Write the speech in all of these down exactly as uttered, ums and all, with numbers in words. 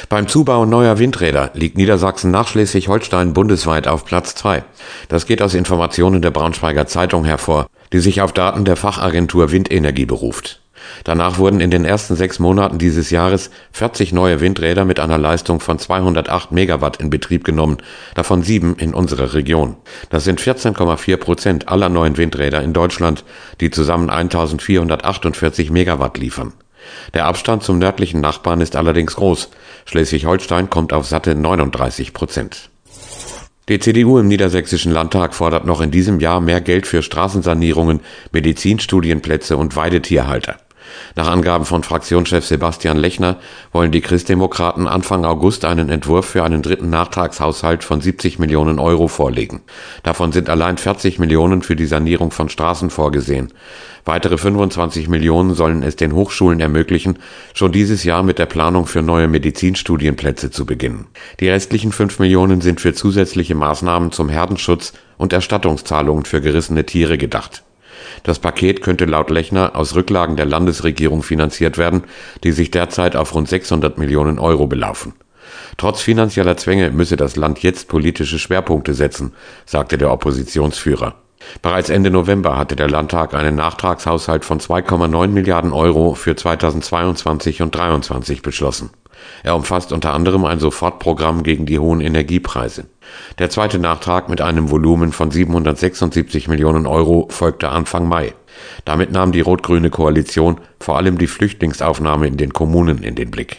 Beim Zubau neuer Windräder liegt Niedersachsen nach Schleswig-Holstein bundesweit auf Platz zwei. Das geht aus Informationen der Braunschweiger Zeitung hervor, die sich auf Daten der Fachagentur Windenergie beruft. Danach wurden in den ersten sechs Monaten dieses Jahres vierzig neue Windräder mit einer Leistung von zweihundertacht Megawatt in Betrieb genommen, davon sieben in unserer Region. Das sind vierzehn Komma vier Prozent aller neuen Windräder in Deutschland, die zusammen eintausendvierhundertachtundvierzig Megawatt liefern. Der Abstand zum nördlichen Nachbarn ist allerdings groß. Schleswig-Holstein kommt auf satte neununddreißig Prozent. Die C D U im Niedersächsischen Landtag fordert noch in diesem Jahr mehr Geld für Straßensanierungen, Medizinstudienplätze und Weidetierhalter. Nach Angaben von Fraktionschef Sebastian Lechner wollen die Christdemokraten Anfang August einen Entwurf für einen dritten Nachtragshaushalt von siebzig Millionen Euro vorlegen. Davon sind allein vierzig Millionen für die Sanierung von Straßen vorgesehen. Weitere fünfundzwanzig Millionen sollen es den Hochschulen ermöglichen, schon dieses Jahr mit der Planung für neue Medizinstudienplätze zu beginnen. Die restlichen fünf Millionen sind für zusätzliche Maßnahmen zum Herdenschutz und Erstattungszahlungen für gerissene Tiere gedacht. Das Paket könnte laut Lechner aus Rücklagen der Landesregierung finanziert werden, die sich derzeit auf rund sechshundert Millionen Euro belaufen. Trotz finanzieller Zwänge müsse das Land jetzt politische Schwerpunkte setzen, sagte der Oppositionsführer. Bereits Ende November hatte der Landtag einen Nachtragshaushalt von zwei Komma neun Milliarden Euro für zweitausendzweiundzwanzig und zweitausenddreiundzwanzig beschlossen. Er umfasst unter anderem ein Sofortprogramm gegen die hohen Energiepreise. Der zweite Nachtrag mit einem Volumen von siebenhundertsechsundsiebzig Millionen Euro folgte Anfang Mai. Damit nahm die rot-grüne Koalition vor allem die Flüchtlingsaufnahme in den Kommunen in den Blick.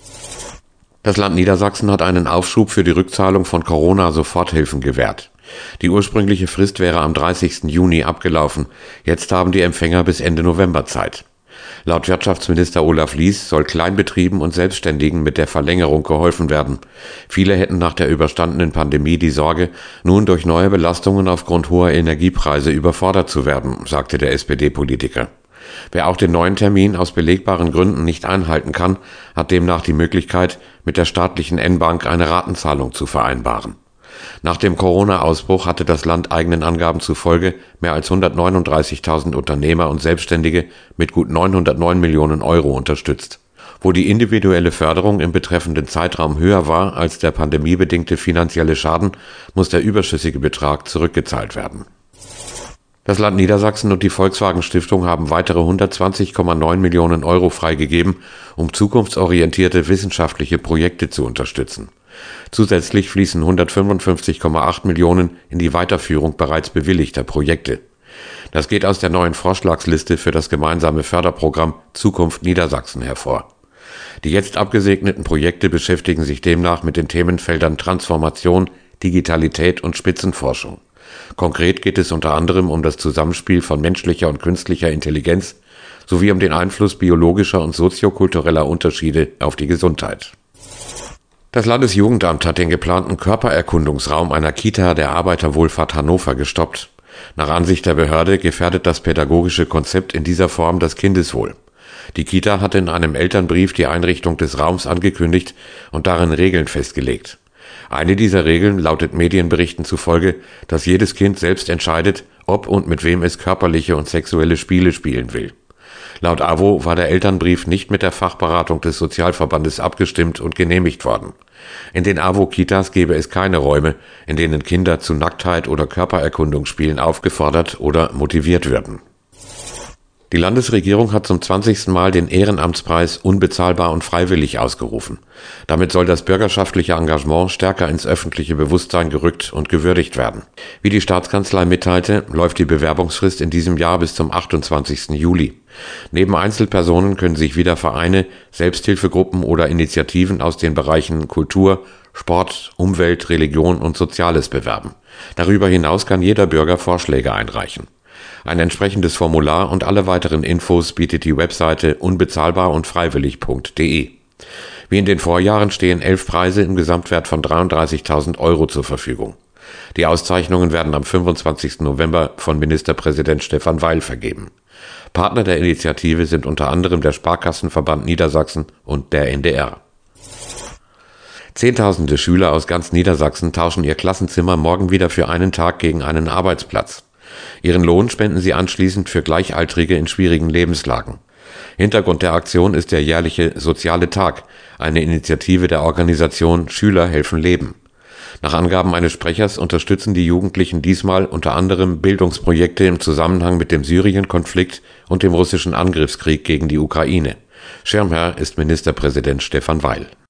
Das Land Niedersachsen hat einen Aufschub für die Rückzahlung von Corona-Soforthilfen gewährt. Die ursprüngliche Frist wäre am dreißigsten Juni abgelaufen. Jetzt haben die Empfänger bis Ende November Zeit. Laut Wirtschaftsminister Olaf Lies soll Kleinbetrieben und Selbstständigen mit der Verlängerung geholfen werden. Viele hätten nach der überstandenen Pandemie die Sorge, nun durch neue Belastungen aufgrund hoher Energiepreise überfordert zu werden, sagte der S P D-Politiker. Wer auch den neuen Termin aus belegbaren Gründen nicht einhalten kann, hat demnach die Möglichkeit, mit der staatlichen N-Bank eine Ratenzahlung zu vereinbaren. Nach dem Corona-Ausbruch hatte das Land eigenen Angaben zufolge mehr als hundertneununddreißigtausend Unternehmer und Selbstständige mit gut neunhundertneun Millionen Euro unterstützt. Wo die individuelle Förderung im betreffenden Zeitraum höher war als der pandemiebedingte finanzielle Schaden, muss der überschüssige Betrag zurückgezahlt werden. Das Land Niedersachsen und die Volkswagen Stiftung haben weitere hundertzwanzig Komma neun Millionen Euro freigegeben, um zukunftsorientierte wissenschaftliche Projekte zu unterstützen. Zusätzlich fließen hundertfünfundfünfzig Komma acht Millionen in die Weiterführung bereits bewilligter Projekte. Das geht aus der neuen Vorschlagsliste für das gemeinsame Förderprogramm Zukunft Niedersachsen hervor. Die jetzt abgesegneten Projekte beschäftigen sich demnach mit den Themenfeldern Transformation, Digitalität und Spitzenforschung. Konkret geht es unter anderem um das Zusammenspiel von menschlicher und künstlicher Intelligenz sowie um den Einfluss biologischer und soziokultureller Unterschiede auf die Gesundheit. Das Landesjugendamt hat den geplanten Körpererkundungsraum einer Kita der Arbeiterwohlfahrt Hannover gestoppt. Nach Ansicht der Behörde gefährdet das pädagogische Konzept in dieser Form das Kindeswohl. Die Kita hatte in einem Elternbrief die Einrichtung des Raums angekündigt und darin Regeln festgelegt. Eine dieser Regeln lautet Medienberichten zufolge, dass jedes Kind selbst entscheidet, ob und mit wem es körperliche und sexuelle Spiele spielen will. Laut A W O war der Elternbrief nicht mit der Fachberatung des Sozialverbandes abgestimmt und genehmigt worden. In den A W O-Kitas gäbe es keine Räume, in denen Kinder zu Nacktheit oder Körpererkundungsspielen aufgefordert oder motiviert würden. Die Landesregierung hat zum zwanzigsten Mal den Ehrenamtspreis unbezahlbar und freiwillig ausgerufen. Damit soll das bürgerschaftliche Engagement stärker ins öffentliche Bewusstsein gerückt und gewürdigt werden. Wie die Staatskanzlei mitteilte, läuft die Bewerbungsfrist in diesem Jahr bis zum achtundzwanzigsten Juli. Neben Einzelpersonen können sich wieder Vereine, Selbsthilfegruppen oder Initiativen aus den Bereichen Kultur, Sport, Umwelt, Religion und Soziales bewerben. Darüber hinaus kann jeder Bürger Vorschläge einreichen. Ein entsprechendes Formular und alle weiteren Infos bietet die Webseite unbezahlbar und freiwillig punkt de. Wie in den Vorjahren stehen elf Preise im Gesamtwert von dreiunddreißigtausend Euro zur Verfügung. Die Auszeichnungen werden am fünfundzwanzigsten November von Ministerpräsident Stefan Weil vergeben. Partner der Initiative sind unter anderem der Sparkassenverband Niedersachsen und der N D R. Zehntausende Schüler aus ganz Niedersachsen tauschen ihr Klassenzimmer morgen wieder für einen Tag gegen einen Arbeitsplatz. Ihren Lohn spenden sie anschließend für Gleichaltrige in schwierigen Lebenslagen. Hintergrund der Aktion ist der jährliche Soziale Tag, eine Initiative der Organisation Schüler helfen Leben. Nach Angaben eines Sprechers unterstützen die Jugendlichen diesmal unter anderem Bildungsprojekte im Zusammenhang mit dem Syrien-Konflikt und dem russischen Angriffskrieg gegen die Ukraine. Schirmherr ist Ministerpräsident Stefan Weil.